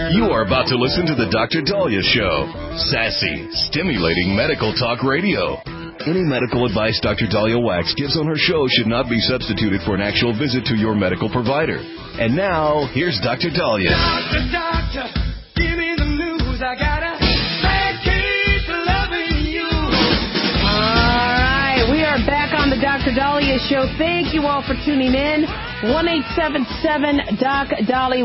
You are about to listen to the Dr. Daliah Show. Sassy, stimulating medical talk radio. Any medical advice Dr. Daliah Wax gives on her show should not be substituted for an actual visit to your medical provider. And now, here's Dr. Daliah. Doctor, give me the news. I got a bad case of loving you. All right, we are back on the Dr. Daliah Show. Thank you all for tuning in. 1-877-DOC-DALI,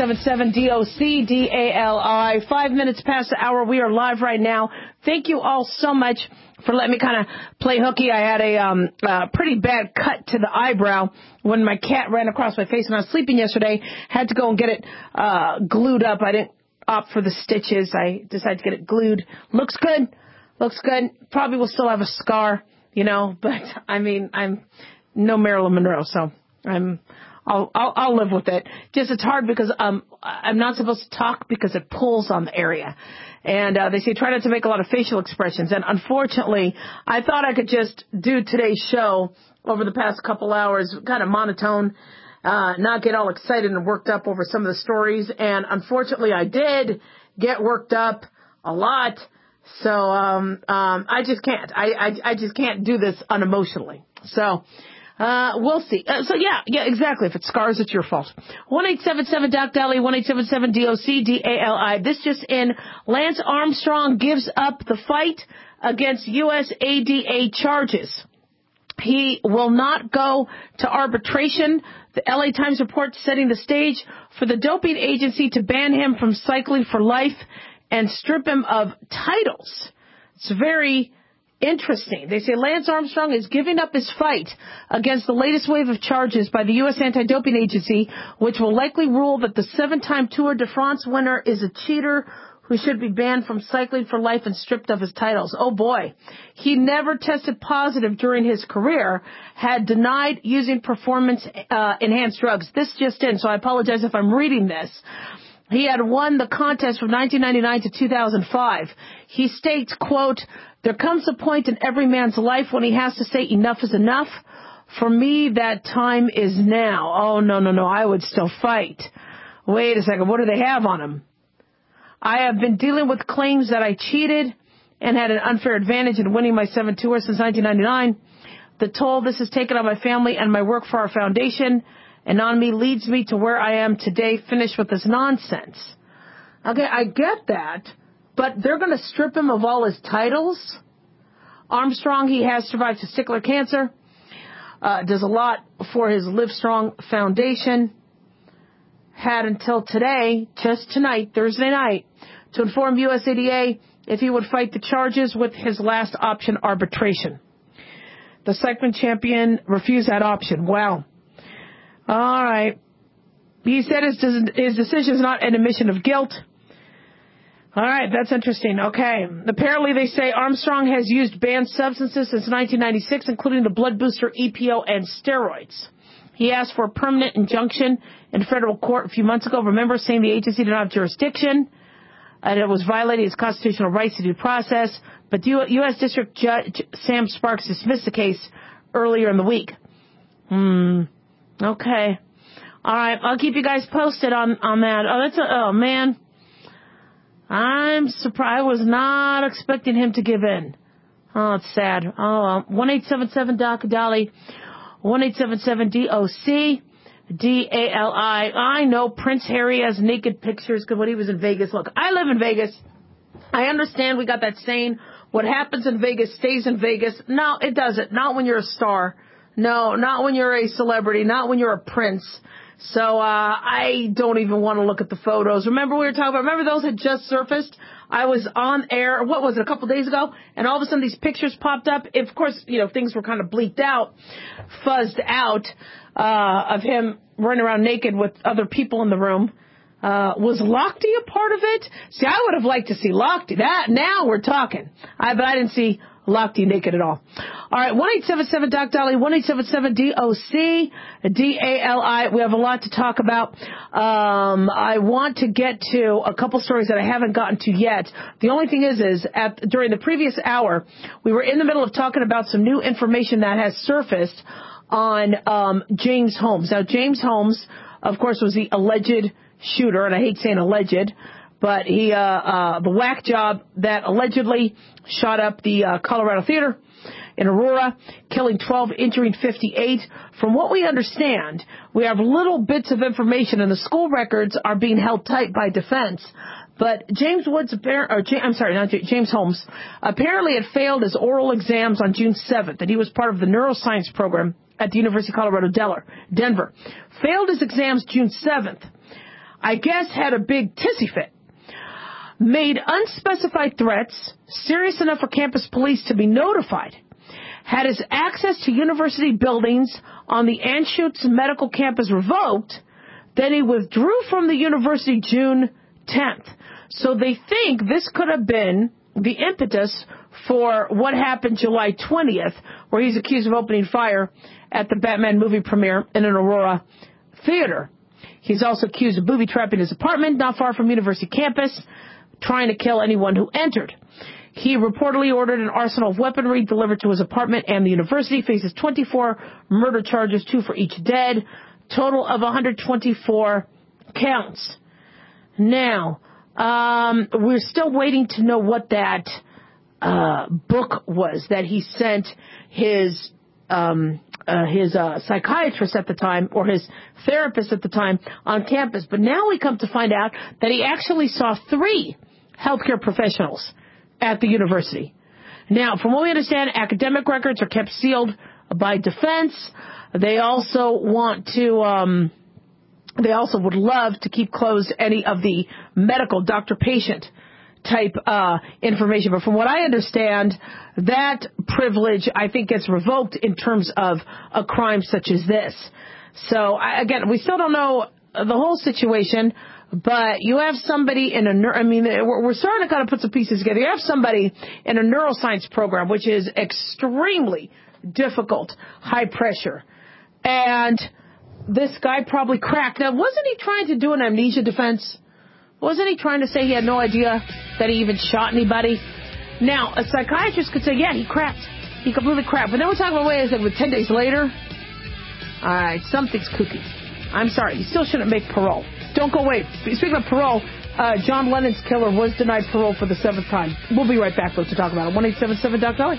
1-877-DOC-DALI. 5 minutes past the hour. We are live right now. Thank you all so much for letting me kind of play hooky. I had a pretty bad cut to the eyebrow when my cat ran across my face when I was sleeping yesterday. Had to go and get it glued up. I didn't opt for the stitches. I decided to get it glued. Looks good. Looks good. Probably will still have a scar, you know, but I mean, I'm no Marilyn Monroe, so I'll live with it. Just it's hard because I'm not supposed to talk because it pulls on the area. And they say try not to make a lot of facial expressions. And unfortunately, I thought I could just do today's show over the past couple hours, kind of monotone, not get all excited and worked up over some of the stories. And unfortunately, I did get worked up a lot. So I just can't. I just can't do this unemotionally. So we'll see. Yeah, exactly. If it scars, it's your fault. 1-877-DOC-DALI, 1-877-DOC-DALI. This just in, Lance Armstrong gives up the fight against USADA charges. He will not go to arbitration. The LA Times reports setting the stage for the doping agency to ban him from cycling for life and strip him of titles. It's very interesting. They say Lance Armstrong is giving up his fight against the latest wave of charges by the U.S. Anti-Doping Agency, which will likely rule that the 7-time Tour de France winner is a cheater who should be banned from cycling for life and stripped of his titles. Oh, boy. He never tested positive during his career, had denied using performance-enhanced drugs. This just in, so I apologize if I'm reading this. He had won the contest from 1999 to 2005. He states, quote, "There comes a point in every man's life when he has to say enough is enough. For me, that time is now." Oh, no, I would still fight. Wait a second. What do they have on him? "I have been dealing with claims that I cheated and had an unfair advantage in winning my 7 tours since 1999. The toll this has taken on my family and my work for our foundation and on me leads me to where I am today, finished with this nonsense." Okay, I get that, but they're going to strip him of all his titles? Armstrong, he has survived testicular cancer, does a lot for his Livestrong Foundation, had until today, just tonight, Thursday night, to inform USADA if he would fight the charges with his last option, arbitration. The cycling champion refused that option. Wow. All right. He said his decision is not an admission of guilt. All right, that's interesting. Okay. Apparently, they say Armstrong has used banned substances since 1996, including the blood booster EPO and steroids. He asked for a permanent injunction in federal court a few months ago, remember, saying the agency did not have jurisdiction and it was violating his constitutional rights to due process. But U.S. District Judge Sam Sparks dismissed the case earlier in the week. Okay. All right. I'll keep you guys posted on that. Oh, man. I'm surprised. I was not expecting him to give in. Oh, it's sad. Oh, 1-877-DOC-DALI, 1-877-DOC-DALI. I know Prince Harry has naked pictures because when he was in Vegas. Look, I live in Vegas. I understand we got that saying, what happens in Vegas stays in Vegas. No, it doesn't. Not when you're a star. No, not when you're a celebrity, not when you're a prince. So I don't even want to look at the photos. Remember remember those had just surfaced? I was on air, what was it, a couple days ago? And all of a sudden these pictures popped up. Of course, things were kind of bleaked out, fuzzed out, of him running around naked with other people in the room. Was Lochte a part of it? See, I would have liked to see Lochte. Now we're talking. But I didn't see Lochte naked at all. All right, 1-877-DOC-DALI, 1-877-DOC-DALI. We have a lot to talk about. I want to get to a couple stories that I haven't gotten to yet. The only thing is during the previous hour, we were in the middle of talking about some new information that has surfaced on James Holmes. Now, James Holmes, of course, was the alleged shooter, and I hate saying alleged, but he, the whack job that allegedly shot up the Colorado Theater in Aurora, killing 12, injuring 58. From what we understand, we have little bits of information, and the school records are being held tight by defense. But James Holmes apparently had failed his oral exams on June 7th, and he was part of the neuroscience program at the University of Colorado, Denver. Failed his exams June 7th. I guess had a big tissy fit. Made unspecified threats, serious enough for campus police to be notified. Had his access to university buildings on the Anschutz Medical Campus revoked. Then he withdrew from the university June 10th. So they think this could have been the impetus for what happened July 20th, where he's accused of opening fire at the Batman movie premiere in an Aurora theater. He's also accused of booby-trapping his apartment not far from university campus, trying to kill anyone who entered. He reportedly ordered an arsenal of weaponry delivered to his apartment and the university. Faces 24 murder charges, 2 for each dead. Total of 124 counts. Now, we're still waiting to know what that book was that he sent his psychiatrist at the time, or his therapist at the time, on campus. But now we come to find out that he actually saw 3 healthcare professionals at the university. Now, from what we understand, academic records are kept sealed by defense. They also want to, they also would love to keep closed any of the medical doctor-patient type information. But from what I understand, that privilege, I think, gets revoked in terms of a crime such as this. So, again, we still don't know the whole situation, but you have somebody in we're starting to kind of put some pieces together. You have somebody in a neuroscience program, which is extremely difficult, high pressure. And this guy probably cracked. Now, wasn't he trying to do an amnesia defense? Wasn't he trying to say he had no idea that he even shot anybody? Now, a psychiatrist could say, yeah, he cracked. He completely cracked. But then we're talking about, wait a second, 10 days later? All right, something's kooky. I'm sorry. You still shouldn't make parole. Don't go away. Speaking of parole, John Lennon's killer was denied parole for the 7th time. We'll be right back, folks, to talk about it. 1-877-Doc-Dolly.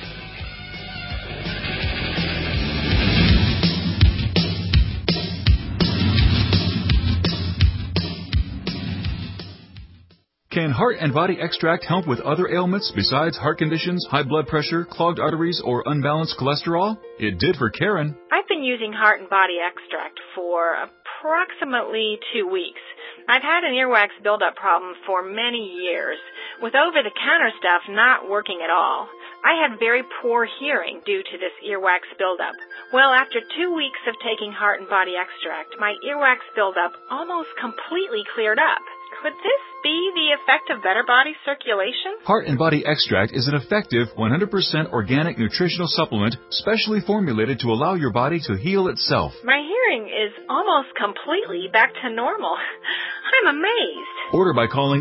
Can Heart and Body Extract help with other ailments besides heart conditions, high blood pressure, clogged arteries, or unbalanced cholesterol? It did for Karen. I've been using Heart and Body Extract for approximately 2 weeks. I've had an earwax buildup problem for many years, with over-the-counter stuff not working at all. I had very poor hearing due to this earwax buildup. Well, after 2 weeks of taking Heart and Body Extract, my earwax buildup almost completely cleared up. Could this be the effect of better body circulation? Heart and Body Extract is an effective 100% organic nutritional supplement specially formulated to allow your body to heal itself. My hearing is almost completely back to normal. I'm amazed. Order by calling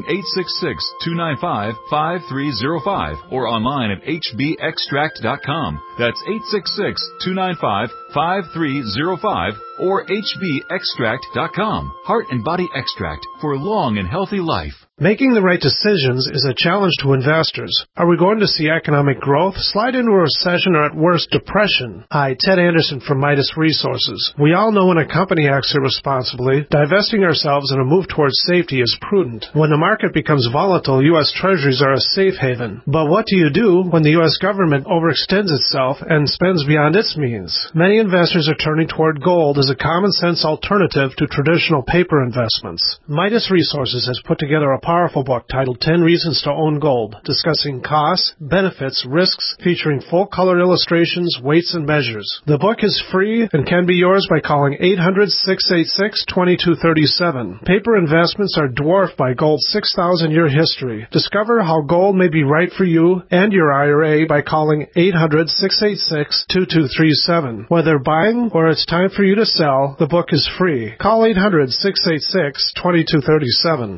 866-295-5305 or online at hbextract.com. That's 866-295-5305 or hbextract.com. Heart and Body Extract for a long and healthy life. Making the right decisions is a challenge to investors. Are we going to see economic growth, slide into a recession, or at worst, depression? Hi, Ted Anderson from Midas Resources. We all know when a company acts irresponsibly, divesting ourselves in a move towards safety is prudent. When the market becomes volatile, U.S. Treasuries are a safe haven. But what do you do when the U.S. government overextends itself and spends beyond its means? Many investors are turning toward gold as a common-sense alternative to traditional paper investments. Midas Resources has put together a powerful book titled 10 Reasons to Own Gold, discussing costs, benefits, risks, featuring full-color illustrations, weights, and measures. The book is free and can be yours by calling 800-686-2237. Paper investments are dwarfed by gold's 6,000-year history. Discover how gold may be right for you and your IRA by calling 800-686-2237. Whether buying or it's time for you to sell, the book is free. Call 800-686-2237.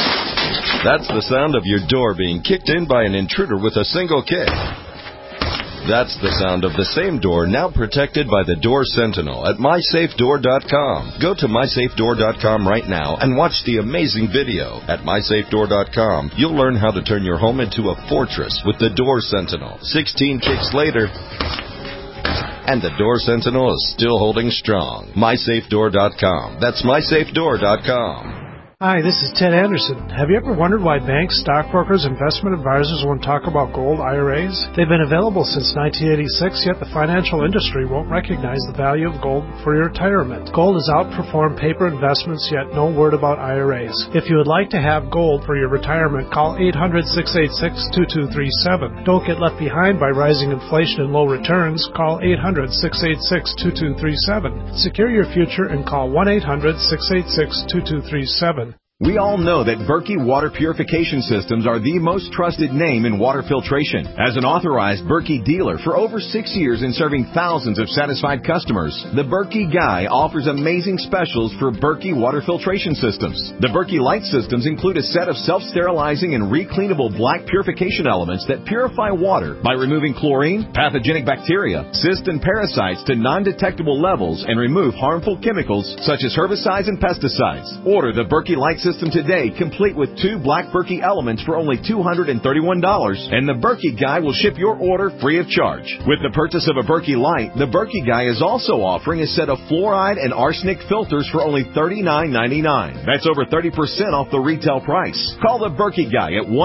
That's the sound of your door being kicked in by an intruder with a single kick. That's the sound of the same door now protected by the Door Sentinel at MySafeDoor.com. Go to MySafeDoor.com right now and watch the amazing video. At MySafeDoor.com, you'll learn how to turn your home into a fortress with the Door Sentinel. 16 kicks later, and the Door Sentinel is still holding strong. MySafeDoor.com. That's MySafeDoor.com. Hi, this is Ted Anderson. Have you ever wondered why banks, stockbrokers, investment advisors won't talk about gold IRAs? They've been available since 1986, yet the financial industry won't recognize the value of gold for your retirement. Gold has outperformed paper investments, yet no word about IRAs. If you would like to have gold for your retirement, call 800-686-2237. Don't get left behind by rising inflation and low returns. Call 800-686-2237. Secure your future and call 1-800-686-2237. We all know that Berkey Water Purification Systems are the most trusted name in water filtration. As an authorized Berkey dealer for over 6 years and serving thousands of satisfied customers, the Berkey Guy offers amazing specials for Berkey Water Filtration Systems. The Berkey Light Systems include a set of self-sterilizing and recleanable black purification elements that purify water by removing chlorine, pathogenic bacteria, cysts, and parasites to non-detectable levels and remove harmful chemicals such as herbicides and pesticides. Order the Berkey Light System today, complete with 2 black Berkey elements for only $231, and the Berkey Guy will ship your order free of charge. With the purchase of a Berkey Light, the Berkey Guy is also offering a set of fluoride and arsenic filters for only $39.99. That's over 30% off the retail price. Call the Berkey Guy at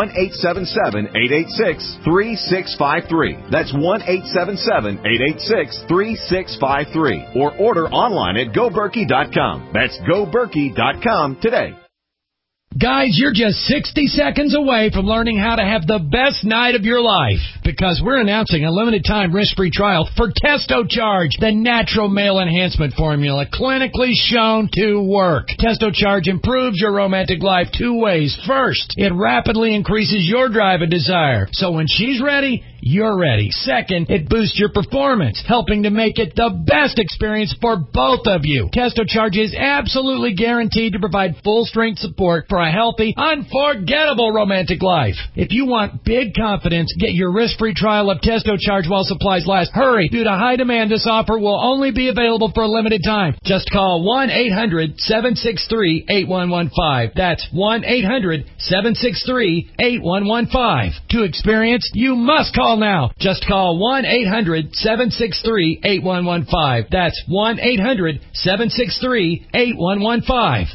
1-877-886-3653. That's 1-877-886-3653. Or order online at GoBerkey.com. That's GoBerkey.com today. Guys, you're just 60 seconds away from learning how to have the best night of your life, because we're announcing a limited-time risk-free trial for TestoCharge, the natural male enhancement formula clinically shown to work. TestoCharge improves your romantic life 2 ways. First, it rapidly increases your drive and desire, so when she's ready, you're ready. Second, it boosts your performance, helping to make it the best experience for both of you. TestoCharge is absolutely guaranteed to provide full-strength support for a healthy, unforgettable romantic life. If you want big confidence, get your risk-free trial of TestoCharge while supplies last. Hurry! Due to high demand, this offer will only be available for a limited time. Just call 1-800-763-8115. That's 1-800-763-8115. To experience, you must call now. Just call 1-800-763-8115. That's 1-800-763-8115.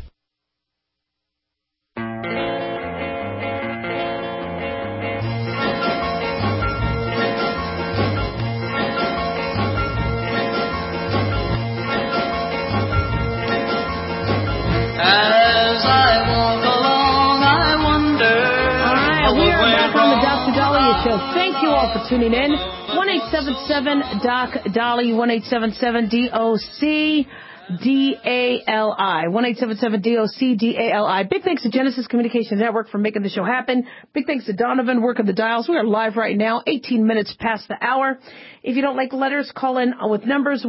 As I walk along, I wonder. All right, we are back on the Dr. Dahlia Show. Thank you all for tuning in. 1-877-DOC-DALI, 1-877-DOC-DALI, 1-877-DOC-DALI. Big thanks to Genesis Communications Network for making the show happen. Big thanks to Donovan, working the dials. We are live right now, 18 minutes past the hour. If you don't like letters, call in with numbers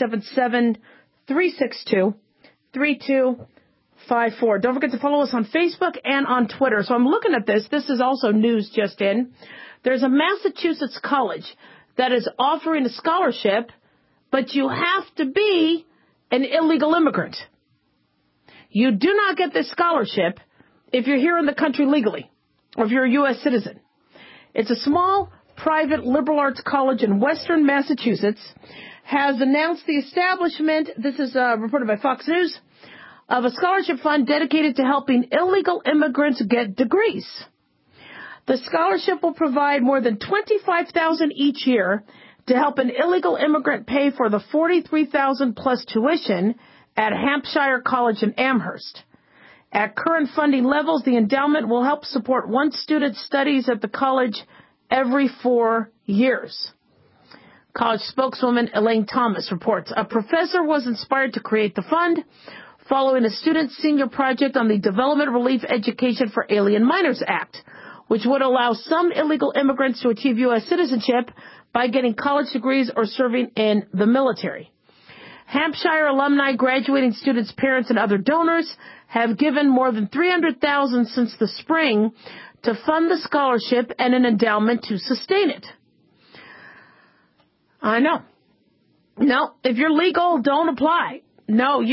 1-877-362-3254. Don't forget to follow us on Facebook and on Twitter. So I'm looking at this. This is also news just in. There's a Massachusetts college that is offering a scholarship, but you have to be an illegal immigrant. You do not get this scholarship if you're here in the country legally or if you're a U.S. citizen. It's a small, private liberal arts college in western Massachusetts has announced the establishment, this is reported by Fox News, of a scholarship fund dedicated to helping illegal immigrants get degrees. The scholarship will provide more than $25,000 each year to help an illegal immigrant pay for the $43,000 plus tuition at Hampshire College in Amherst. At current funding levels, the endowment will help support one student's studies at the college every 4 years. College spokeswoman Elaine Thomas reports, a professor was inspired to create the fund following a student's senior project on the Development Relief Education for Alien Minors Act, which would allow some illegal immigrants to achieve U.S. citizenship by getting college degrees or serving in the military. Hampshire alumni, graduating students' parents, and other donors have given more than $300,000 since the spring to fund the scholarship and an endowment to sustain it. I know. No, if you're legal, don't apply. No,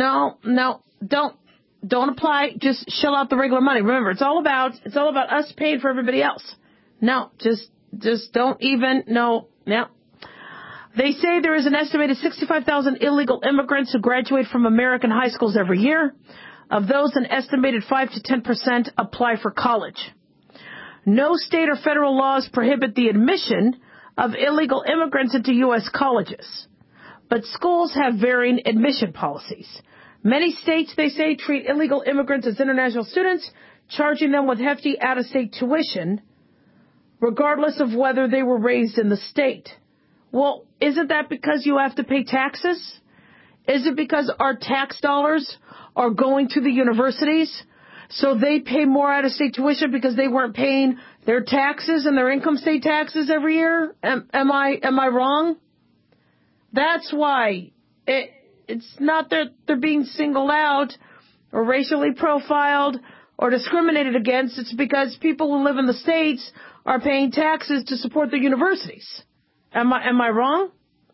don't apply. Just shell out the regular money. Remember, it's all about us paying for everybody else. No, just don't even. No. They say there is an estimated 65,000 illegal immigrants who graduate from American high schools every year. Of those, an estimated 5 to 10% apply for college. No state or federal laws prohibit the admission of illegal immigrants into U.S. colleges, but schools have varying admission policies. Many states, they say, treat illegal immigrants as international students, charging them with hefty out-of-state tuition, regardless of whether they were raised in the state. Well, isn't that because you have to pay taxes? Is it because our tax dollars are going to the universities, so they pay more out-of-state tuition because they weren't paying their taxes and their income state taxes every year? Am I wrong? That's why it's not that they're being singled out or racially profiled or discriminated against. It's because people who live in the states are paying taxes to support their universities. Am I wrong?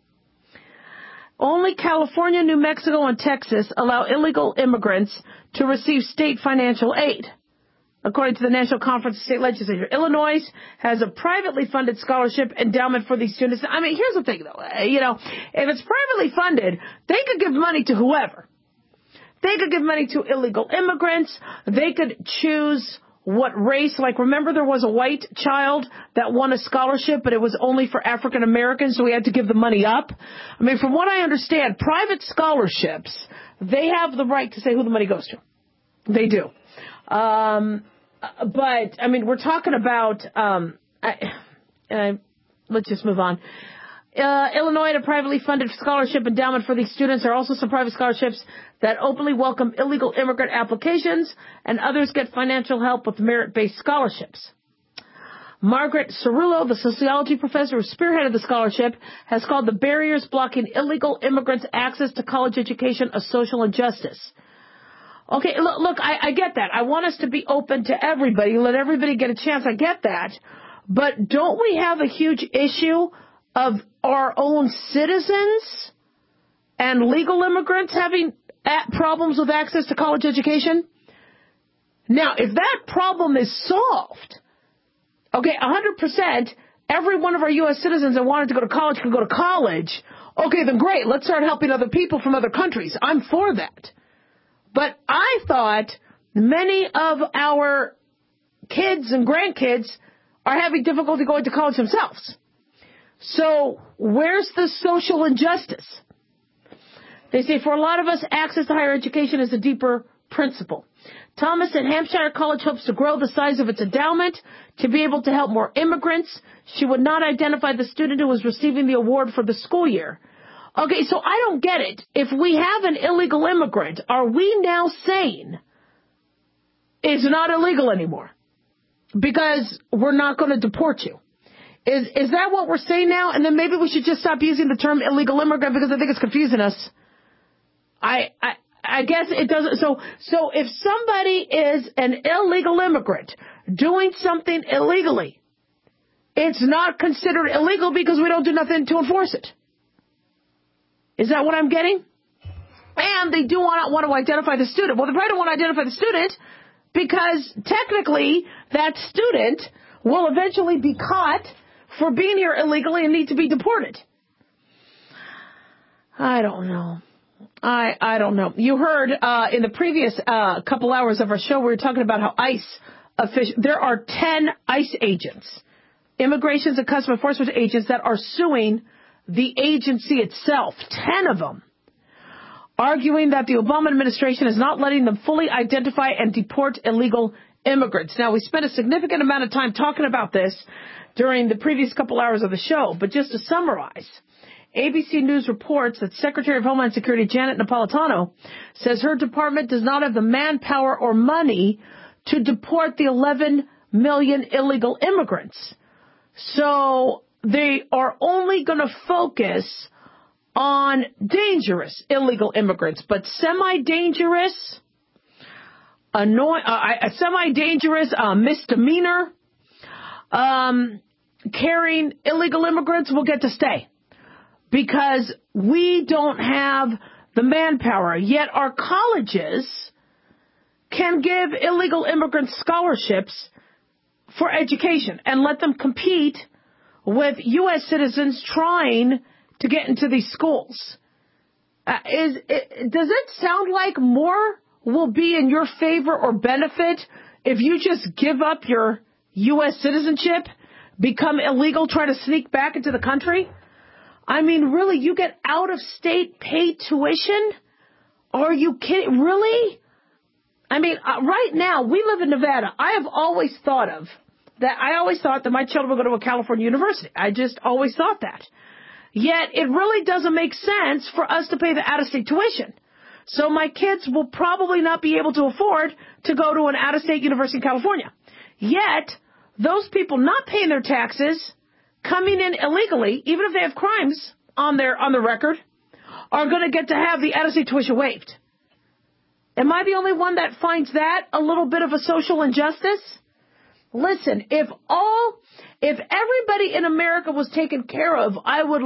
Only California, New Mexico, and Texas allow illegal immigrants to receive state financial aid, according to the National Conference of State Legislatures. Illinois has a privately funded scholarship endowment for these students. I mean, here's the thing, though. If it's privately funded, they could give money to whoever. They could give money to illegal immigrants. They could choose what race. Like, remember there was a white child that won a scholarship, but it was only for African Americans, so we had to give the money up. I mean, from what I understand, private scholarships, they have the right to say who the money goes to. They do. But, I mean, we're talking about, let's just move on. Illinois had a privately funded scholarship endowment for these students. There are also some private scholarships that openly welcome illegal immigrant applications, and others get financial help with merit-based scholarships. Margaret Cerullo, the sociology professor who spearheaded the scholarship, has called the barriers blocking illegal immigrants' access to college education a social injustice. Okay, look, I get that. I want us to be open to everybody, let everybody get a chance. I get that. But don't we have a huge issue of our own citizens and legal immigrants having problems with access to college education? Now, if that problem is solved, okay, 100%, every one of our U.S. citizens that wanted to go to college can go to college, okay, then great, let's start helping other people from other countries. I'm for that. But I thought many of our kids and grandkids are having difficulty going to college themselves. So where's the social injustice? They say for a lot of us, access to higher education is a deeper principle. Thomas at Hampshire College hopes to grow the size of its endowment to be able to help more immigrants. She would not identify the student who was receiving the award for the school year. Okay, so I don't get it. If we have an illegal immigrant, are we now saying it's not illegal anymore because we're not going to deport you? Is that what we're saying now? And then maybe we should just stop using the term illegal immigrant because I think it's confusing us. I guess it doesn't. So if somebody is an illegal immigrant doing something illegally, it's not considered illegal because we don't do nothing to enforce it. Is that what I'm getting? And they do want to identify the student. Well, they probably don't want to identify the student because technically that student will eventually be caught for being here illegally and need to be deported. I don't know. I don't know. You heard in the previous couple hours of our show, we were talking about how ICE there are 10 ICE agents, Immigrations and Customs Enforcement agents that are suing the agency itself, 10 of them, arguing that the Obama administration is not letting them fully identify and deport illegal immigrants. Now, we spent a significant amount of time talking about this during the previous couple hours of the show, but just to summarize, ABC News reports that Secretary of Homeland Security Janet Napolitano says her department does not have the manpower or money to deport the 11 million illegal immigrants. So they are only going to focus on dangerous illegal immigrants, but semi-dangerous, misdemeanor, carrying illegal immigrants will get to stay. because we don't have the manpower. Yet our colleges can give illegal immigrants scholarships for education and let them compete with U.S. citizens trying to get into these schools. Does it sound like more will be in your favor or benefit if you just give up your U.S. citizenship, become illegal, try to sneak back into the country? I mean, really, you get out-of-state paid tuition? Are you kidding? Really? I mean, right now, we live in Nevada. I always thought that my children would go to a California university. I just always thought that. Yet, it really doesn't make sense for us to pay the out-of-state tuition. So my kids will probably not be able to afford to go to an out-of-state university in California. Yet, those people not paying their taxes, coming in illegally, even if they have crimes on their record, are going to get to have the out-of-state tuition waived. Am I the only one that finds that a little bit of a social injustice? Listen, if everybody in America was taken care of, I would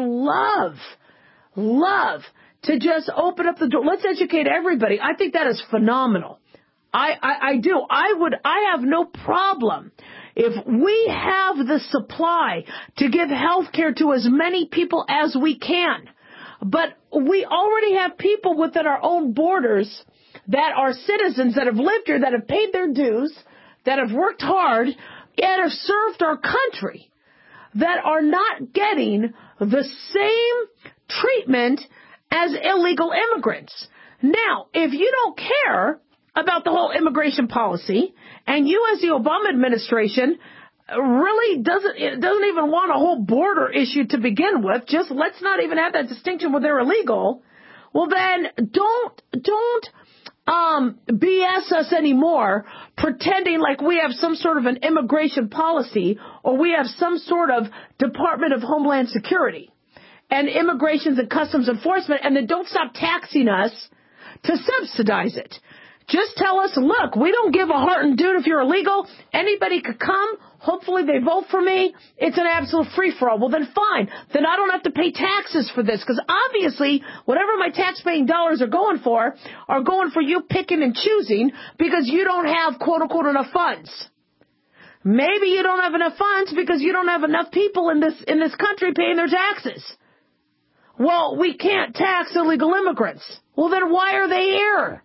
love to just open up the door. Let's educate everybody. I think that is phenomenal. I do. I have no problem if we have the supply to give health care to as many people as we can. But we already have people within our own borders that are citizens that have lived here, that have paid their dues, that have worked hard, and have served our country, that are not getting the same treatment as illegal immigrants. Now, if you don't care about the whole immigration policy, and you as the Obama administration really doesn't even want a whole border issue to begin with, just let's not even have that distinction where they're illegal, well then don't BS us anymore, pretending like we have some sort of an immigration policy or we have some sort of Department of Homeland Security and Immigrations and Customs Enforcement, and then don't stop taxing us to subsidize it. Just tell us, look, we don't give a heart and dude if you're illegal. Anybody could come. Hopefully they vote for me. It's an absolute free-for-all. Well, then fine. Then I don't have to pay taxes for this, because obviously whatever my tax-paying dollars are going for you picking and choosing because you don't have, quote-unquote, enough funds. Maybe you don't have enough funds because you don't have enough people in this country paying their taxes. Well, we can't tax illegal immigrants. Well, then why are they here?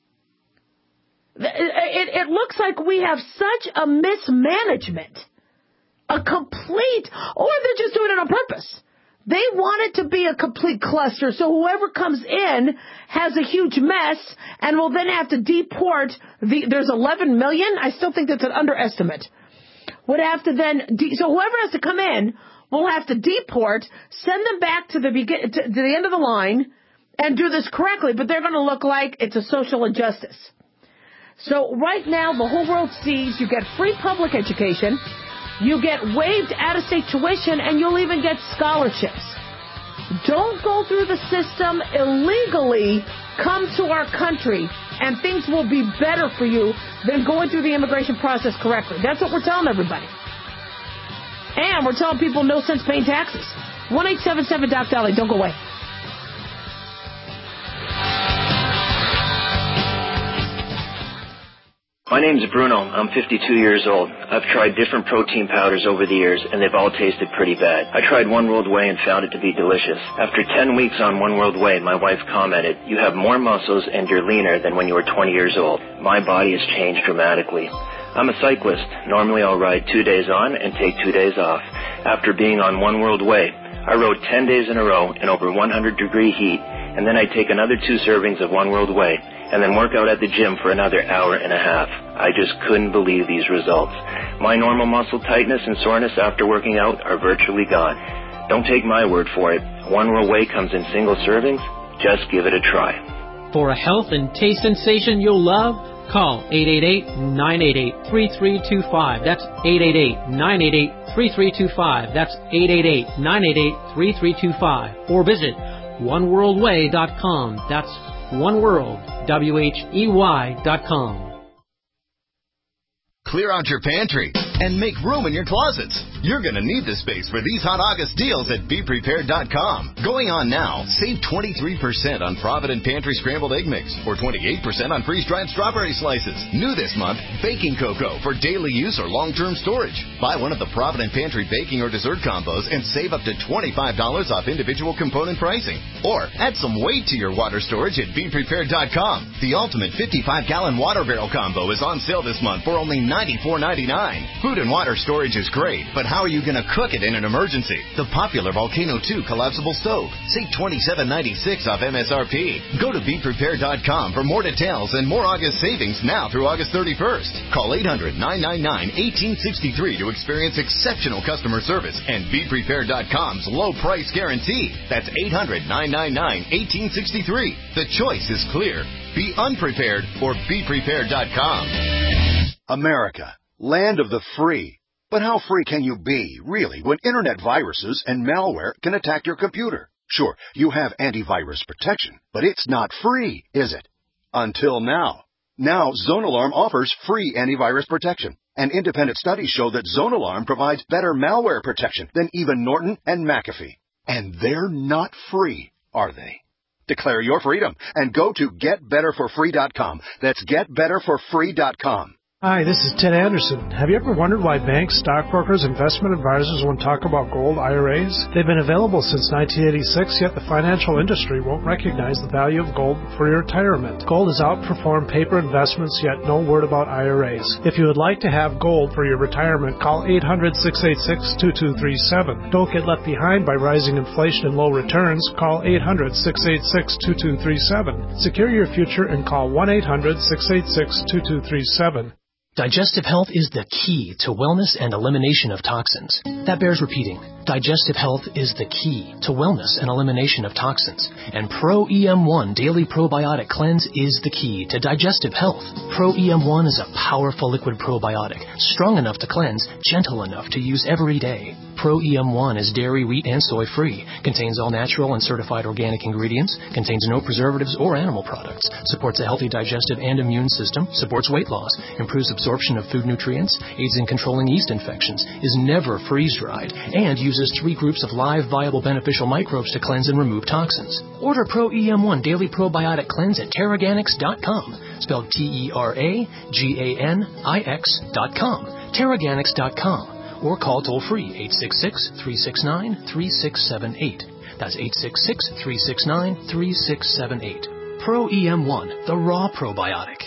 It looks like we have such a mismanagement, a complete, or they're just doing it on purpose. They want it to be a complete cluster, so whoever comes in has a huge mess and will then have to deport. There's 11 million. I still think that's an underestimate. Would have to then, so whoever has to come in will have to deport, send them back to the end of the line, and do this correctly. But they're going to look like it's a social injustice. So right now, the whole world sees you get free public education, you get waived out-of-state tuition, and you'll even get scholarships. Don't go through the system illegally. Come to our country, and things will be better for you than going through the immigration process correctly. That's what we're telling everybody. And we're telling people no sense paying taxes. 1-877-DOC-DOLLY. Don't go away. My name's Bruno. I'm 52 years old. I've tried different protein powders over the years, and they've all tasted pretty bad. I tried One World Whey and found it to be delicious. After 10 weeks on One World Whey, my wife commented, "You have more muscles and you're leaner than when you were 20 years old." My body has changed dramatically. I'm a cyclist. Normally I'll ride 2 days on and take 2 days off. After being on One World Whey, I rode 10 days in a row in over 100-degree heat, and then I take another 2 servings of One World Whey, and then work out at the gym for another hour and a half. I just couldn't believe these results. My normal muscle tightness and soreness after working out are virtually gone. Don't take my word for it. One World Whey comes in single servings. Just give it a try. For a health and taste sensation you'll love, call 888-988-3325. That's 888-988-3325. That's 888-988-3325. Or visit oneworldwhey.com. That's oneworld.com. Clear out your pantry and make room in your closets. You're going to need the space for these hot August deals at BePrepared.com. Going on now, save 23% on Provident Pantry Scrambled Egg Mix or 28% on freeze-dried strawberry slices. New this month, baking cocoa for daily use or long-term storage. Buy one of the Provident Pantry baking or dessert combos and save up to $25 off individual component pricing. Or add some weight to your water storage at BePrepared.com. The ultimate 55-gallon water barrel combo is on sale this month for only $94.99. Food and water storage is great, but how are you going to cook it in an emergency? The popular Volcano 2 collapsible stove. Save $27.96 off MSRP. Go to BePrepared.com for more details and more August savings now through August 31st. Call 800-999-1863 to experience exceptional customer service and BePrepared.com's low price guarantee. That's 800-999-1863. The choice is clear. Be unprepared or BePrepared.com. America, land of the free. But how free can you be, really, when internet viruses and malware can attack your computer? Sure, you have antivirus protection, but it's not free, is it? Until now. Now, ZoneAlarm offers free antivirus protection. And independent studies show that ZoneAlarm provides better malware protection than even Norton and McAfee. And they're not free, are they? Declare your freedom and go to GetBetterForFree.com. That's GetBetterForFree.com. Hi, this is Ted Anderson. Have you ever wondered why banks, stockbrokers, investment advisors won't talk about gold IRAs? They've been available since 1986, yet the financial industry won't recognize the value of gold for your retirement. Gold has outperformed paper investments, yet no word about IRAs. If you would like to have gold for your retirement, call 800-686-2237. Don't get left behind by rising inflation and low returns. Call 800-686-2237. Secure your future and call 1-800-686-2237. Digestive health is the key to wellness and elimination of toxins. That bears repeating. Digestive health is the key to wellness and elimination of toxins. And Pro EM1 Daily Probiotic Cleanse is the key to digestive health. Pro EM1 is a powerful liquid probiotic, strong enough to cleanse, gentle enough to use every day. Pro EM1 is dairy, wheat, and soy-free, contains all natural and certified organic ingredients, contains no preservatives or animal products, supports a healthy digestive and immune system, supports weight loss, improves absorption of food nutrients, aids in controlling yeast infections, is never freeze-dried, and uses 3 groups of live, viable, beneficial microbes to cleanse and remove toxins. Order Pro EM1 Daily Probiotic Cleanse at Terraganics.com, spelled TerraGanix.com, Terraganics.com. Or call toll-free 866-369-3678. That's 866-369-3678. Pro EM1, the raw probiotic.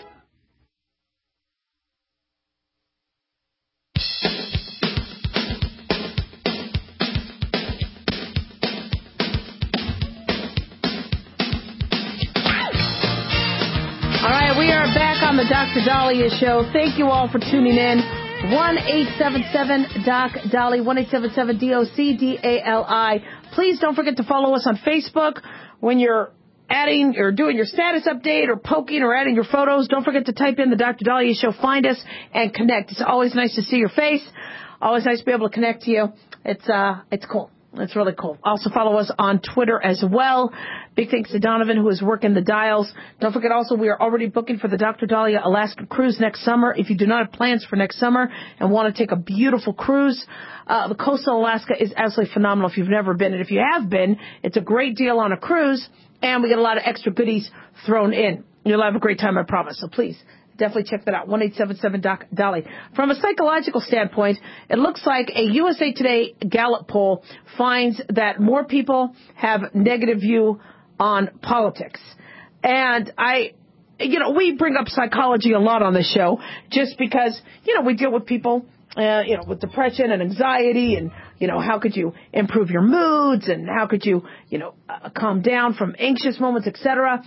All right, we are back on the Dr. Daliah Show. Thank you all for tuning in. 1-877-DOC-DALI, 1-877-DOC-DALI. Please don't forget to follow us on Facebook. When you're adding or doing your status update or poking or adding your photos, don't forget to type in the Dr. Daliah Show, find us, and connect. It's always nice to see your face. Always nice to be able to connect to you. It's cool. It's really cool. Also follow us on Twitter as well. Big thanks to Donovan, who is working the dials. Don't forget also, we are already booking for the Dr. Daliah Alaska cruise next summer. If you do not have plans for next summer and want to take a beautiful cruise, the coastal Alaska is absolutely phenomenal if you've never been. And if you have been, it's a great deal on a cruise, and we get a lot of extra goodies thrown in. You'll have a great time, I promise. So please, definitely check that out, 1-877-DOC-DALI. From a psychological standpoint, it looks like a USA Today Gallup poll finds that more people have negative view on politics. And we bring up psychology a lot on this show just because, we deal with people, with depression and anxiety and, how could you improve your moods and how could you, calm down from anxious moments, etc.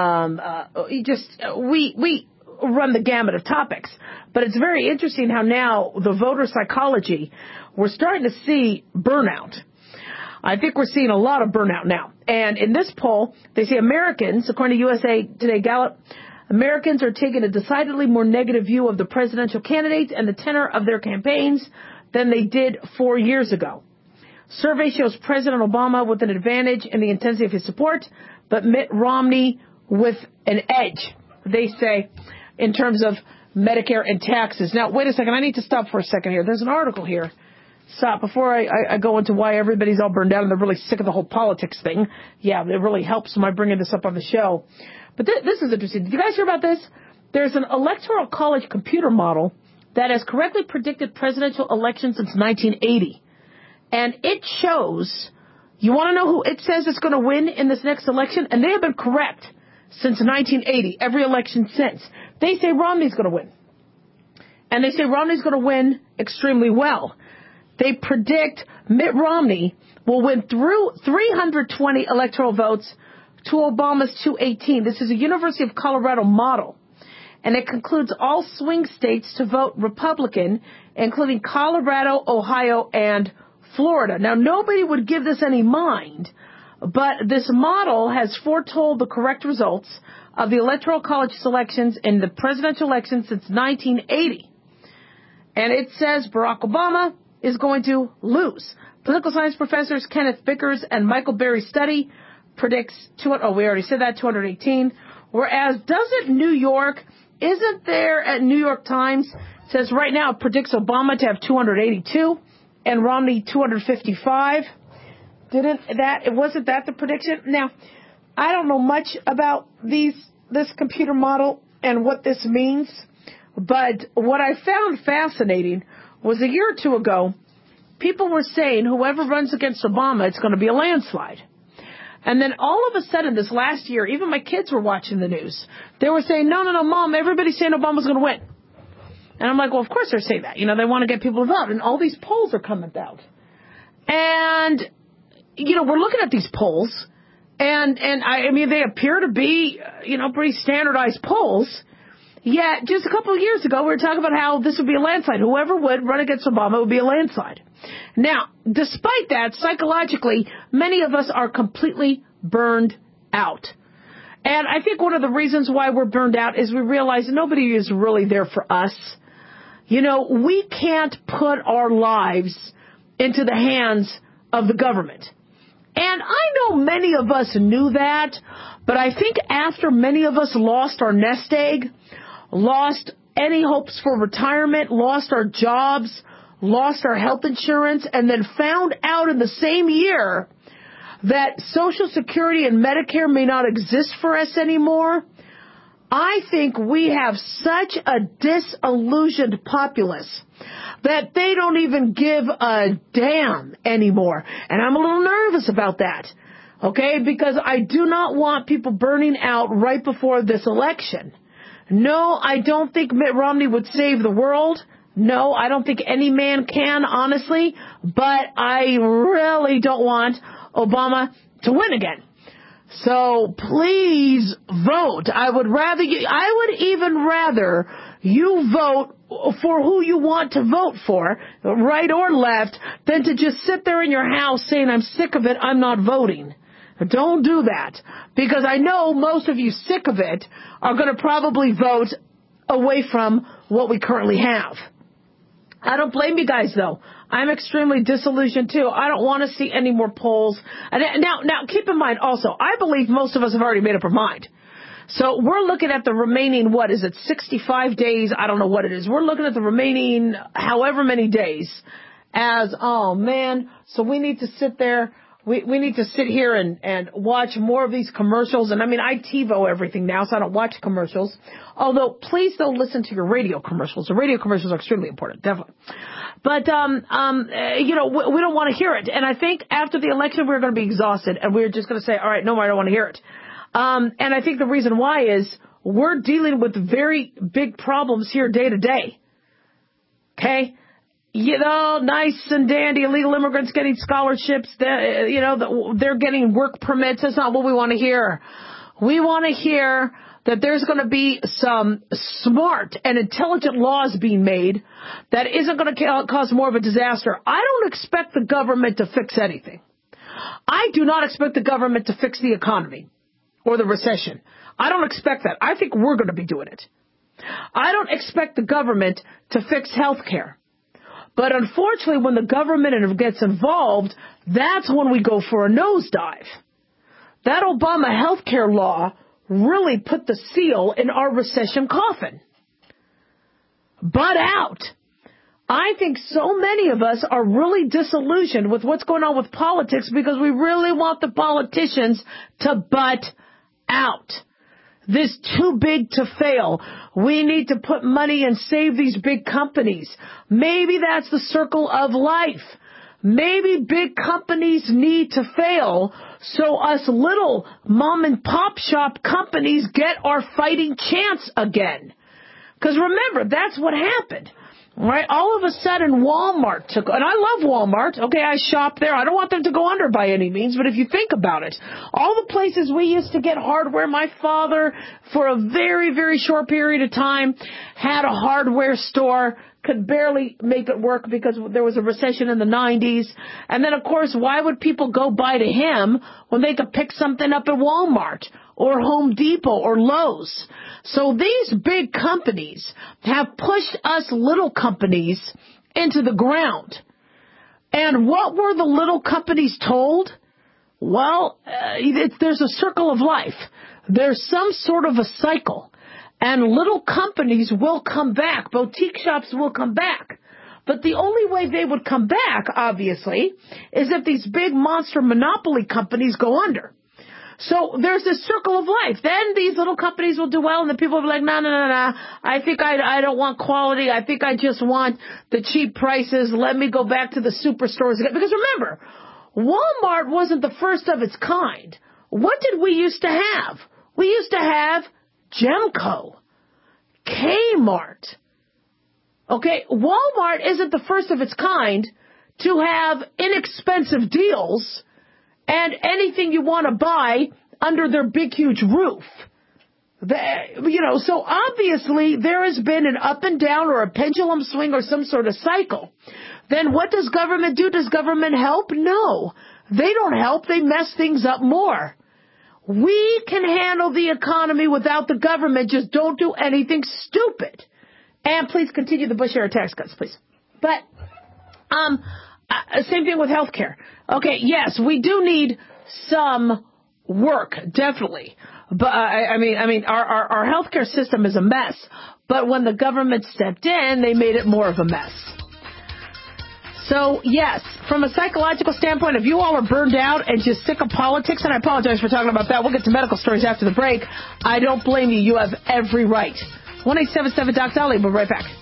We run the gamut of topics. But it's very interesting how now the voter psychology, we're starting to see burnout. I think we're seeing a lot of burnout now. And in this poll, they say Americans, according to USA Today Gallup, Americans are taking a decidedly more negative view of the presidential candidates and the tenor of their campaigns than they did 4 years ago. Survey shows President Obama with an advantage in the intensity of his support, but Mitt Romney with an edge, they say, in terms of Medicare and taxes. Now, wait a second. I need to stop for a second here. There's an article here stop. Before I go into why everybody's all burned out and they're really sick of the whole politics thing. Yeah, it really helps my bringing this up on the show. But this is interesting. Did you guys hear about this? There's an electoral college computer model that has correctly predicted presidential elections since 1980. And it shows, you want to know who it says is going to win in this next election? And they have been correct since 1980, every election since. They say Romney's going to win. And they say Romney's going to win extremely well. They predict Mitt Romney will win through 320 electoral votes to Obama's 218. This is a University of Colorado model. And it concludes all swing states to vote Republican, including Colorado, Ohio, and Florida. Now, nobody would give this any mind, but this model has foretold the correct results of the Electoral College selections in the presidential election since 1980. And it says Barack Obama is going to lose. Political science professors Kenneth Bickers and Michael Berry study predicts, we already said that, 218. Whereas, doesn't New York, isn't there at New York Times, says right now it predicts Obama to have 282 and Romney 255. Wasn't that the prediction? Now, I don't know much about this computer model and what this means, but what I found fascinating was a year or two ago, people were saying whoever runs against Obama, it's going to be a landslide. And then all of a sudden this last year, even my kids were watching the news. They were saying, no, Mom, everybody's saying Obama's going to win. And I'm like, well, of course they're saying that. You know, they want to get people to vote. And all these polls are coming out. And, you know, we're looking at these polls. And I mean, they appear to be, pretty standardized polls. Yet, just a couple of years ago, we were talking about how this would be a landslide. Whoever would run against Obama would be a landslide. Now, despite that, psychologically, many of us are completely burned out. And I think one of the reasons why we're burned out is we realize nobody is really there for us. You know, we can't put our lives into the hands of the government. And I know many of us knew that, but I think after many of us lost our nest egg, lost any hopes for retirement, lost our jobs, lost our health insurance, and then found out in the same year that Social Security and Medicare may not exist for us anymore, I think we have such a disillusioned populace that they don't even give a damn anymore. And I'm a little nervous about that, okay, because I do not want people burning out right before this election. No, I don't think Mitt Romney would save the world. No, I don't think any man can, honestly. But I really don't want Obama to win again. So please vote. I would even rather you vote for who you want to vote for, right or left, than to just sit there in your house saying, I'm sick of it, I'm not voting. Don't do that, because I know most of you sick of it are going to probably vote away from what we currently have. I don't blame you guys, though. I'm extremely disillusioned, too. I don't want to see any more polls. Now, keep in mind, also, I believe most of us have already made up our mind. So we're looking at the remaining, 65 days? I don't know what it is. We're looking at the remaining however many days as, oh, man. So we need to sit there. We need to sit here and watch more of these commercials. And I mean, I TiVo everything now, so I don't watch commercials. Although, please don't listen to your radio commercials. The radio commercials are extremely important, definitely. But, we don't want to hear it. And I think after the election, we're going to be exhausted. And we're just going to say, all right, no more, I don't want to hear it. And I think the reason why is we're dealing with very big problems here day to day. Okay? Nice and dandy illegal immigrants getting scholarships, they're getting work permits. That's not what we want to hear. We want to hear that there's going to be some smart and intelligent laws being made that isn't going to cause more of a disaster. I don't expect the government to fix anything. I do not expect the government to fix the economy or the recession. I don't expect that. I think we're going to be doing it. I don't expect the government to fix health care. But unfortunately, when the government gets involved, that's when we go for a nosedive. That Obama health care law really put the seal in our recession coffin. Butt out. I think so many of us are really disillusioned with what's going on with politics because we really want the politicians to butt out. This too big to fail. We need to put money and save these big companies. Maybe that's the circle of life. Maybe big companies need to fail so us little mom and pop shop companies get our fighting chance again. Because remember, that's what happened. Right? All of a sudden, Walmart took, and I love Walmart. Okay, I shop there. I don't want them to go under by any means, but if you think about it, all the places we used to get hardware, my father, for a very, very short period of time, had a hardware store, could barely make it work because there was a recession in the 90s. And then, of course, why would people go buy to him when they could pick something up at Walmart or Home Depot or Lowe's? So these big companies have pushed us little companies into the ground. And what were the little companies told? Well, there's a circle of life. There's some sort of a cycle. And little companies will come back. Boutique shops will come back. But the only way they would come back, obviously, is if these big monster monopoly companies go under. So there's this circle of life. Then these little companies will do well, and the people will be like, no. I think I don't want quality. I think I just want the cheap prices. Let me go back to the superstores again. Because remember, Walmart wasn't the first of its kind. What did we used to have? We used to have Gemco, Kmart. Okay, Walmart isn't the first of its kind to have inexpensive deals and anything you want to buy under their big, huge roof. So obviously there has been an up and down or a pendulum swing or some sort of cycle. Then what does government do? Does government help? No. They don't help. They mess things up more. We can handle the economy without the government. Just don't do anything stupid. And please continue the Bush-era tax cuts, please. But same thing with health care. Okay, yes, we do need some work, definitely. But I mean, our healthcare system is a mess. But when the government stepped in, they made it more of a mess. So, yes, from a psychological standpoint, if you all are burned out and just sick of politics, and I apologize for talking about that, we'll get to medical stories after the break. I don't blame you. You have every right. 1-877-DOC-DOLLY. We'll be right back.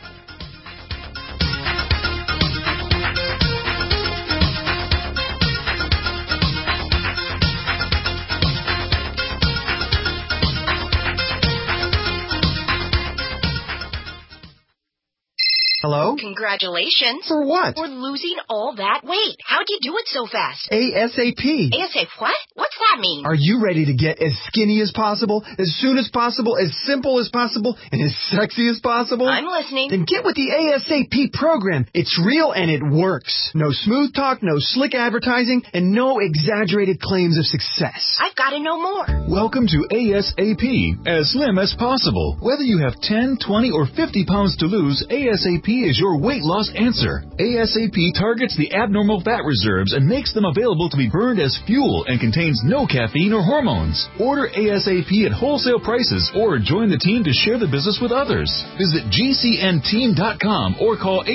Hello? Congratulations. For what? For losing all that weight. How'd you do it so fast? ASAP. ASAP what? What's that mean? Are you ready to get as skinny as possible, as soon as possible, as simple as possible, and as sexy as possible? I'm listening. Then get with the ASAP program. It's real and it works. No smooth talk, no slick advertising, and no exaggerated claims of success. I've got to know more. Welcome to ASAP, as slim as possible. Whether you have 10, 20, or 50 pounds to lose, ASAP is your weight loss answer. ASAP targets the abnormal fat reserves and makes them available to be burned as fuel and contains no caffeine or hormones. Order ASAP at wholesale prices or join the team to share the business with others. Visit GCNteam.com or call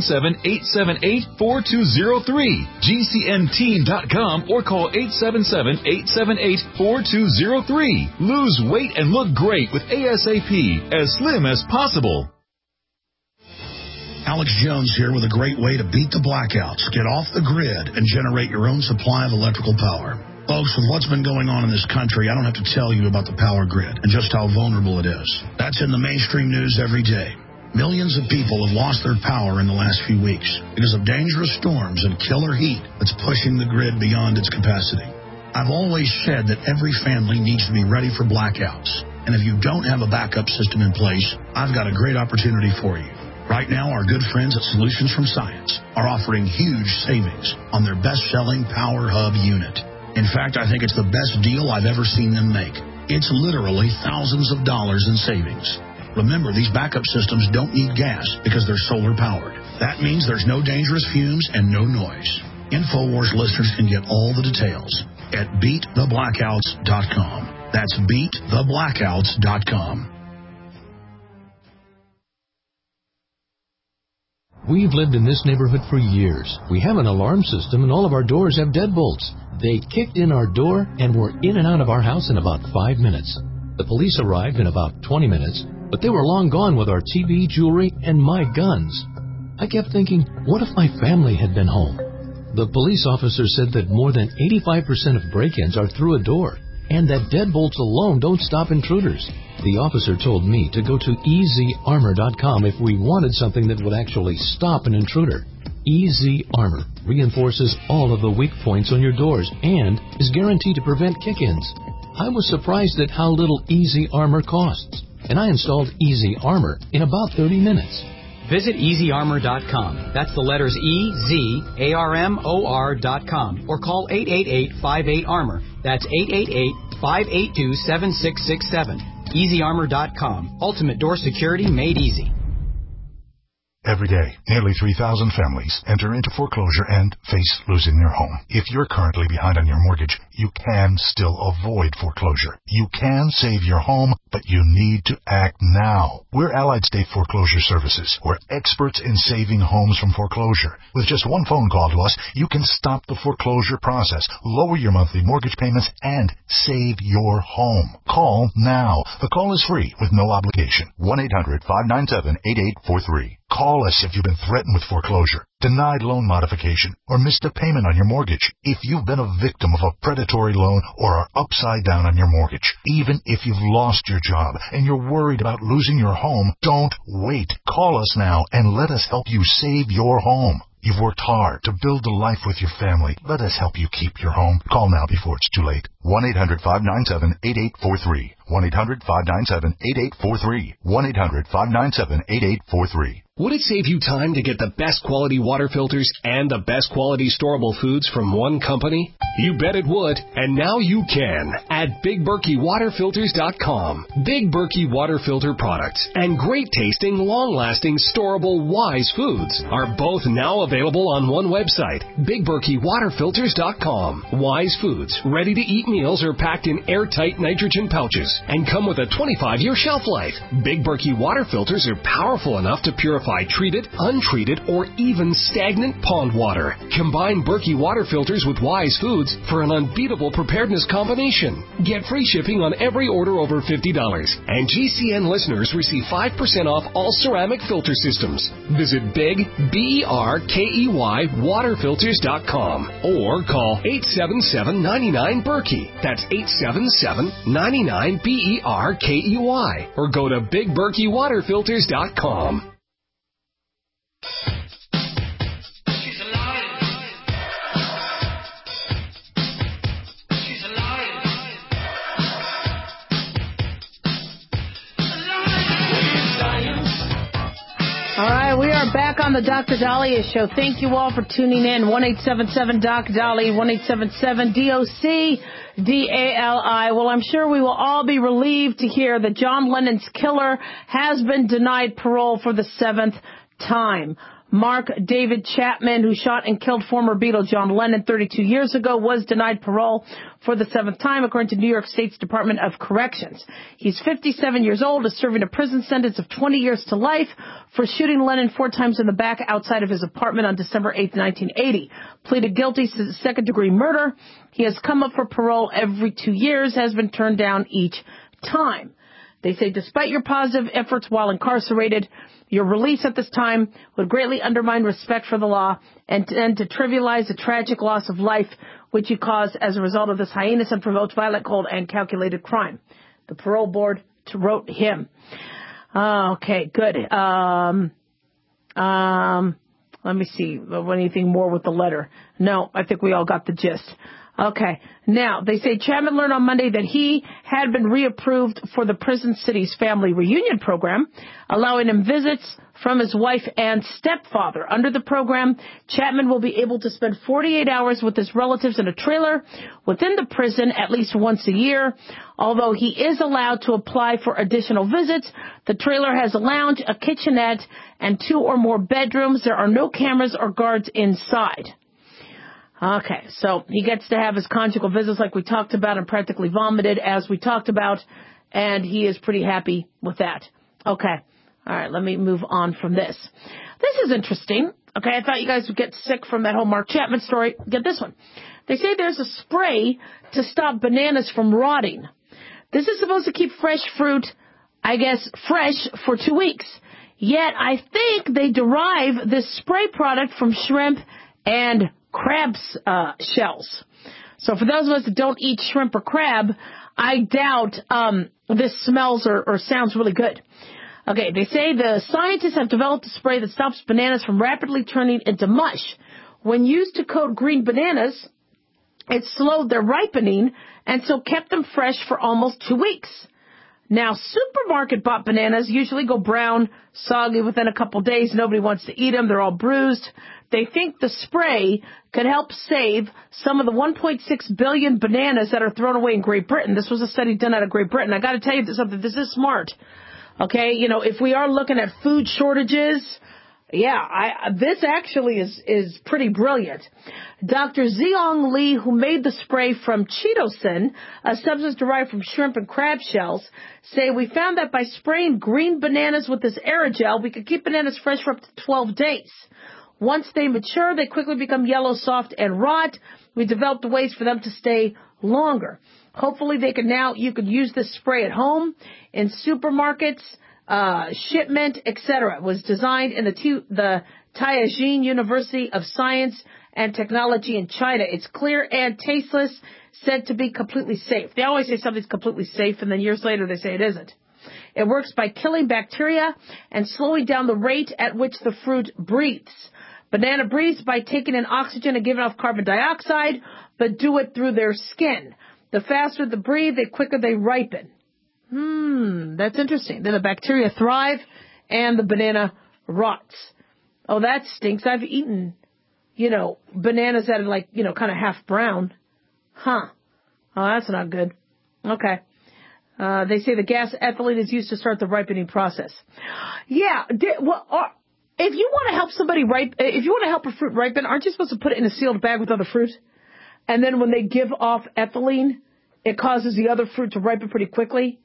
877-878-4203. GCNteam.com or call 877-878-4203. Lose weight and look great with ASAP, as slim as possible. Alex Jones here with a great way to beat the blackouts, get off the grid, and generate your own supply of electrical power. Folks, with what's been going on in this country, I don't have to tell you about the power grid and just how vulnerable it is. That's in the mainstream news every day. Millions of people have lost their power in the last few weeks because of dangerous storms and killer heat that's pushing the grid beyond its capacity. I've always said that every family needs to be ready for blackouts. And if you don't have a backup system in place, I've got a great opportunity for you. Right now, our good friends at Solutions from Science are offering huge savings on their best-selling Power Hub unit. In fact, I think it's the best deal I've ever seen them make. It's literally thousands of dollars in savings. Remember, these backup systems don't need gas because they're solar-powered. That means there's no dangerous fumes and no noise. InfoWars listeners can get all the details at BeatTheBlackouts.com. That's BeatTheBlackouts.com. We've lived in this neighborhood for years. We have an alarm system and all of our doors have deadbolts. They kicked in our door and were in and out of our house in about 5 minutes. The police arrived in about 20 minutes, but they were long gone with our TV, jewelry, and my guns. I kept thinking, what if my family had been home? The police officer said that more than 85% of break-ins are through a door, and that deadbolts alone don't stop intruders. The officer told me to go to EasyArmor.com if we wanted something that would actually stop an intruder. Easy Armor reinforces all of the weak points on your doors and is guaranteed to prevent kick-ins. I was surprised at how little Easy Armor costs, and I installed Easy Armor in about 30 minutes. Visit EasyArmor.com. That's the letters EasyArmor.com. Or call 888-58-ARMOR. That's 888-582-7667. EasyArmor.com. Ultimate door security made easy. Every day, nearly 3,000 families enter into foreclosure and face losing their home. If you're currently behind on your mortgage, you can still avoid foreclosure. You can save your home, but you need to act now. We're Allied State Foreclosure Services. We're experts in saving homes from foreclosure. With just one phone call to us, you can stop the foreclosure process, lower your monthly mortgage payments, and save your home. Call now. The call is free with no obligation. 1-800-597-8843. Call us if you've been threatened with foreclosure, denied loan modification, or missed a payment on your mortgage. If you've been a victim of a predatory loan or are upside down on your mortgage, even if you've lost your job and you're worried about losing your home, don't wait. Call us now and let us help you save your home. You've worked hard to build a life with your family. Let us help you keep your home. Call now before it's too late. 1-800-597-8843. 1-800-597-8843. 1-800-597-8843. Would it save you time to get the best quality water filters and the best quality storable foods from one company? You bet it would, and now you can at BigBerkeyWaterFilters.com. Big Berkey water filter products and great tasting, long-lasting, storable Wise foods are both now available on one website, BigBerkeyWaterFilters.com. Wise foods, ready-to-eat meals are packed in airtight nitrogen pouches and come with a 25-year shelf life. Big Berkey water filters are powerful enough to purify treated, untreated, or even stagnant pond water. Combine Berkey water filters with Wise foods for an unbeatable preparedness combination. Get free shipping on every order over $50. And GCN listeners receive 5% off all ceramic filter systems. Visit Big, BERKEY, waterfilters.com or call 877-99-BERKEY. That's 877-99-BERKEY. Or go to BigBerkeyWaterFilters.com. All right, we are back on the Dr. Dahlia Show. Thank you all for tuning in. 1-877-DOC-DALI, 1-877-DOC-DALI. Well, I'm sure we will all be relieved to hear that John Lennon's killer has been denied parole for the 7th time. Mark David Chapman, who shot and killed former Beatle John Lennon 32 years ago, was denied parole for the 7th time, according to New York State's Department of Corrections. He's 57 years old, is serving a prison sentence of 20 years to life for shooting Lennon 4 times in the back outside of his apartment on December 8, 1980. Pleaded guilty to second-degree murder. He has come up for parole every 2 years, has been turned down each time. They say, despite your positive efforts while incarcerated, your release at this time would greatly undermine respect for the law and to trivialize the tragic loss of life which you caused as a result of this heinous, unprovoked, violent, cold, and calculated crime. The parole board wrote him. Okay, good. Let me see. Anything more with the letter? No, I think we all got the gist. Okay. Now, they say Chapman learned on Monday that he had been reapproved for the Prison City's family reunion program, allowing him visits from his wife and stepfather. Under the program, Chapman will be able to spend 48 hours with his relatives in a trailer within the prison at least once a year. Although he is allowed to apply for additional visits, the trailer has a lounge, a kitchenette, and 2 or more bedrooms. There are no cameras or guards inside. Okay, so he gets to have his conjugal visits like we talked about and practically vomited as we talked about, and he is pretty happy with that. Okay, All right, let me move on from this. This is interesting. Okay, I thought you guys would get sick from that whole Mark Chapman story. Get this one. They say there's a spray to stop bananas from rotting. This is supposed to keep fresh fruit, I guess, fresh for 2 weeks. Yet I think they derive this spray product from shrimp and crab shells. So for those of us that don't eat shrimp or crab, I doubt this smells or sounds really good. Okay, they say the scientists have developed a spray that stops bananas from rapidly turning into mush. When used to coat green bananas, it slowed their ripening and so kept them fresh for almost 2 weeks. Now, supermarket-bought bananas usually go brown, soggy within a couple days. Nobody wants to eat them. They're all bruised. They think the spray could help save some of the 1.6 billion bananas that are thrown away in Great Britain. This was a study done out of Great Britain. I got to tell you something. This is smart. Okay, if we are looking at food shortages, this actually is pretty brilliant. Dr. Zhong Li, who made the spray from chitosan, a substance derived from shrimp and crab shells, say we found that by spraying green bananas with this aerogel, we could keep bananas fresh for up to 12 days. Once they mature, they quickly become yellow, soft, and rot. We developed ways for them to stay longer. Hopefully you could use this spray at home, in supermarkets, shipment, etc. It was designed in the Tianjin University of Science and Technology in China. It's clear and tasteless, said to be completely safe. They always say something's completely safe, and then years later they say it isn't. It works by killing bacteria and slowing down the rate at which the fruit breathes. Banana breathes by taking in oxygen and giving off carbon dioxide, but do it through their skin. The faster they breathe, the quicker they ripen. That's interesting. Then the bacteria thrive and the banana rots. Oh, that stinks. I've eaten, bananas that are kind of half brown. Oh, that's not good. Okay. They say the gas ethylene is used to start the ripening process. Yeah. If you want to help if you want to help a fruit ripen, aren't you supposed to put it in a sealed bag with other fruit? And then when they give off ethylene, it causes the other fruit to ripen pretty quickly?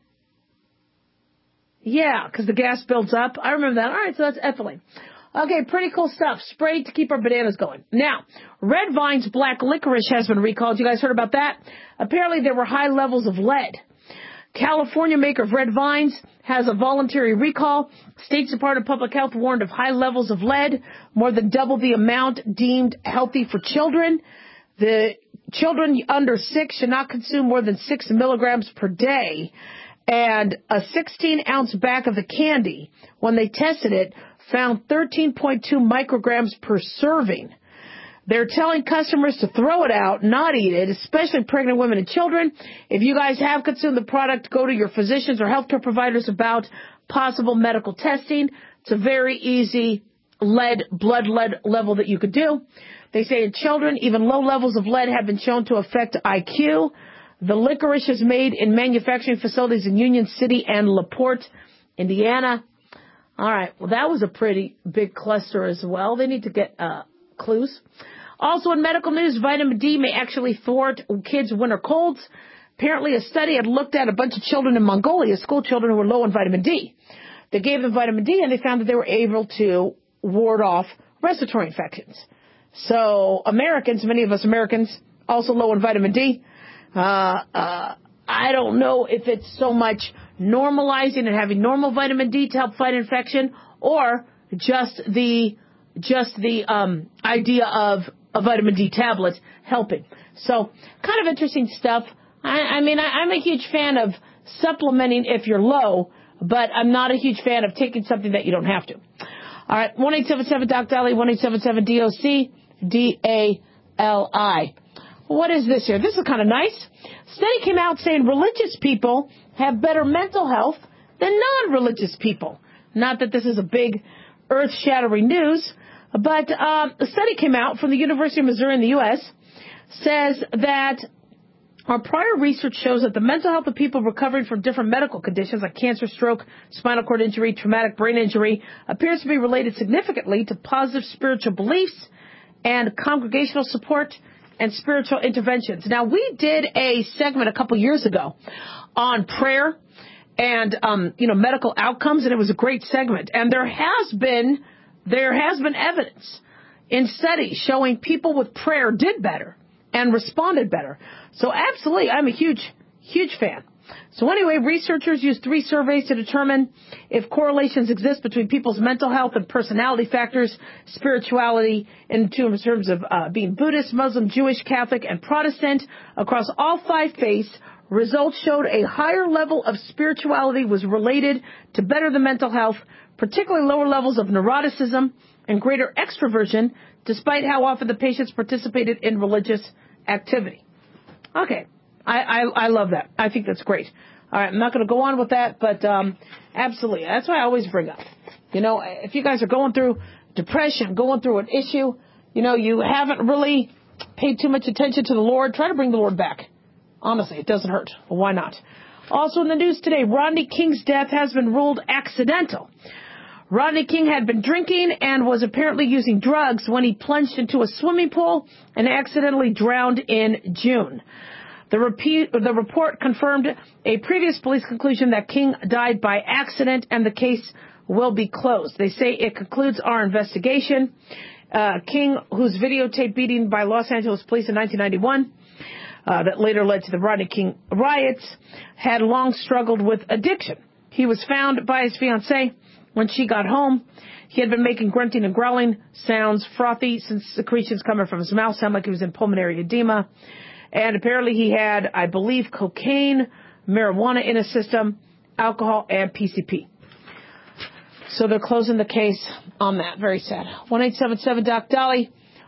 Yeah, because the gas builds up. I remember that. All right, so that's ethylene. Okay, pretty cool stuff. Spray to keep our bananas going. Now, Red Vine's black licorice has been recalled. You guys heard about that? Apparently there were high levels of lead. California maker of Red Vines has a voluntary recall. State Department of Public Health warned of high levels of lead, more than double the amount deemed healthy for children. The children under 6 should not consume more than 6 milligrams per day. And a 16-ounce bag of the candy, when they tested it, found 13.2 micrograms per serving. They're telling customers to throw it out, not eat it, especially pregnant women and children. If you guys have consumed the product, go to your physicians or healthcare providers about possible medical testing. It's a very easy blood lead level that you could do. They say in children, even low levels of lead have been shown to affect IQ. The licorice is made in manufacturing facilities in Union City and LaPorte, Indiana. All right. Well, that was a pretty big cluster as well. They need to get clues. Also in medical news, vitamin D may actually thwart kids' winter colds. Apparently a study had looked at a bunch of children in Mongolia, school children who were low in vitamin D. They gave them vitamin D and they found that they were able to ward off respiratory infections. So many of us Americans, also low in vitamin D. I don't know if it's so much normalizing and having normal vitamin D to help fight infection, or just the idea of a vitamin D tablet helping. So kind of interesting stuff. I'm a huge fan of supplementing if you're low, but I'm not a huge fan of taking something that you don't have to. All right, 1-877-DOC-DALI, 1-877-DOC-DALI. What is this here? This is kind of nice. Study came out saying religious people have better mental health than non-religious people. Not that this is a big earth-shattering news, but a study came out from the University of Missouri in the U.S. says that our prior research shows that the mental health of people recovering from different medical conditions like cancer, stroke, spinal cord injury, traumatic brain injury appears to be related significantly to positive spiritual beliefs and congregational support and spiritual interventions. Now, we did a segment a couple years ago on prayer and medical outcomes, and it was a great segment. And there has been evidence in studies showing people with prayer did better and responded better. So absolutely, I'm a huge fan. So anyway, researchers used 3 surveys to determine if correlations exist between people's mental health and personality factors, spirituality, in terms of being Buddhist, Muslim, Jewish, Catholic, and Protestant. Across all 5 faiths, results showed a higher level of spirituality was related to better the mental health, particularly lower levels of neuroticism and greater extroversion, despite how often the patients participated in religious activity. Okay. I love that. I think that's great. All right, I'm not going to go on with that, but absolutely. That's why I always bring up. If you guys are going through depression, going through an issue, you haven't really paid too much attention to the Lord, try to bring the Lord back. Honestly, it doesn't hurt. Well, why not? Also in the news today, Rodney King's death has been ruled accidental. Rodney King had been drinking and was apparently using drugs when he plunged into a swimming pool and accidentally drowned in June. The report confirmed a previous police conclusion that King died by accident, and the case will be closed. They say it concludes our investigation. King, whose videotaped beating by Los Angeles police in 1991, that later led to the Rodney King riots, had long struggled with addiction. He was found by his fiancée when she got home. He had been making grunting and growling sounds, frothy secretions coming from his mouth, sound like he was in pulmonary edema. And apparently he had, I believe, cocaine, marijuana in his system, alcohol, and PCP. So they're closing the case on that. Very sad. 1-877-DOC-DOLLY,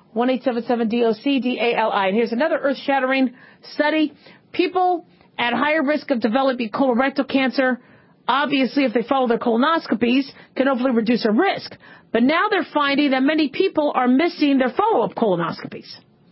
1-877-DOC-DALI. And here's another earth-shattering study. People at higher risk of developing colorectal cancer, obviously, if they follow their colonoscopies, can hopefully reduce their risk. But now they're finding that many people are missing their follow-up colonoscopies.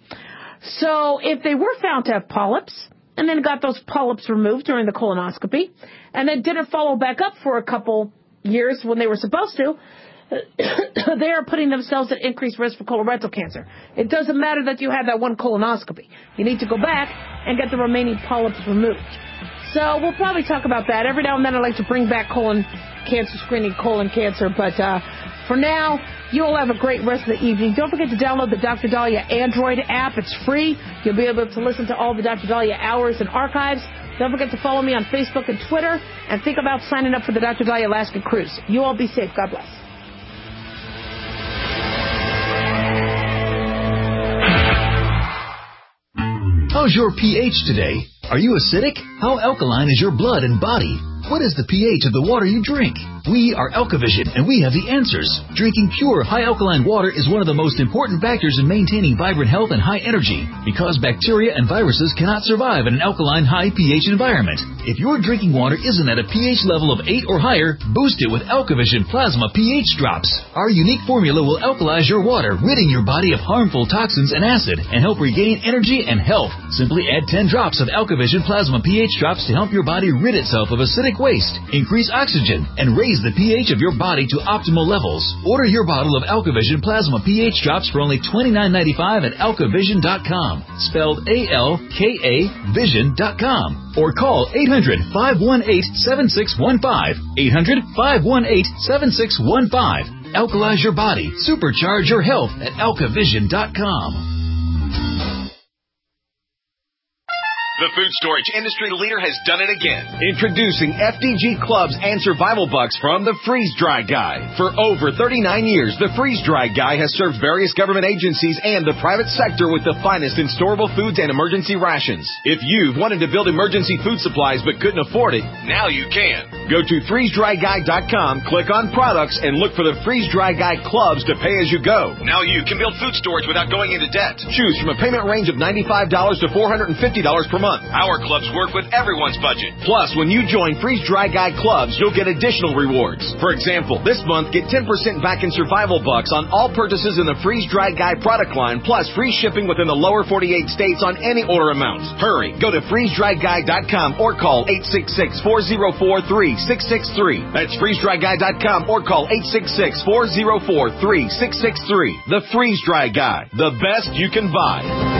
So if they were found to have polyps and then got those polyps removed during the colonoscopy and then didn't follow back up for a couple years when they were supposed to, they are putting themselves at increased risk for colorectal cancer. It doesn't matter that you had that one colonoscopy. You need to go back and get the remaining polyps removed. So we'll probably talk about that. Every now and then I like to bring back colon cancer screening, colon cancer. But for now, you all have a great rest of the evening. Don't forget to download the Dr. Dahlia Android app. It's free. You'll be able to listen to all the Dr. Dahlia hours and archives. Don't forget to follow me on Facebook and Twitter. And think about signing up for the Dr. Dahlia Alaska Cruise. You all be safe. God bless. How's your pH today? Are you acidic? How alkaline is your blood and body? What is the pH of the water you drink? We are Alkavision, and we have the answers. Drinking pure, high alkaline water is one of the most important factors in maintaining vibrant health and high energy, because bacteria and viruses cannot survive in an alkaline, high pH environment. If your drinking water isn't at a pH level of 8 or higher, boost it with Alkavision Plasma pH Drops. Our unique formula will alkalize your water, ridding your body of harmful toxins and acid, and help regain energy and health. Simply add 10 drops of Alkavision Plasma pH Drops to help your body rid itself of acidic waste, increase oxygen, and raise the pH of your body to optimal levels. Order your bottle of Alkavision Plasma pH Drops for only $29.95 at alkavision.com, spelled A-L-K-A vision.com, or call 800-518-7615, 800-518-7615. Alkalize your body, supercharge your health at alkavision.com. The food storage industry leader has done it again. Introducing FDG Clubs and Survival Bucks from the Freeze Dry Guy. For over 39 years, the Freeze Dry Guy has served various government agencies and the private sector with the finest in storable foods and emergency rations. If you've wanted to build emergency food supplies but couldn't afford it, now you can. Go to freezedryguy.com, click on products, and look for the Freeze Dry Guy Clubs to pay as you go. Now you can build food storage without going into debt. Choose from a payment range of $95 to $450 per month. Our clubs work with everyone's budget. Plus, when you join Freeze Dry Guy Clubs, you'll get additional rewards. For example, this month, get 10% back in Survival Bucks on all purchases in the Freeze Dry Guy product line, plus free shipping within the lower 48 states on any order amount. Hurry, go to freezedryguy.com or call 866-404-3663. That's freezedryguy.com or call 866-404-3663. The Freeze Dry Guy, the best you can buy.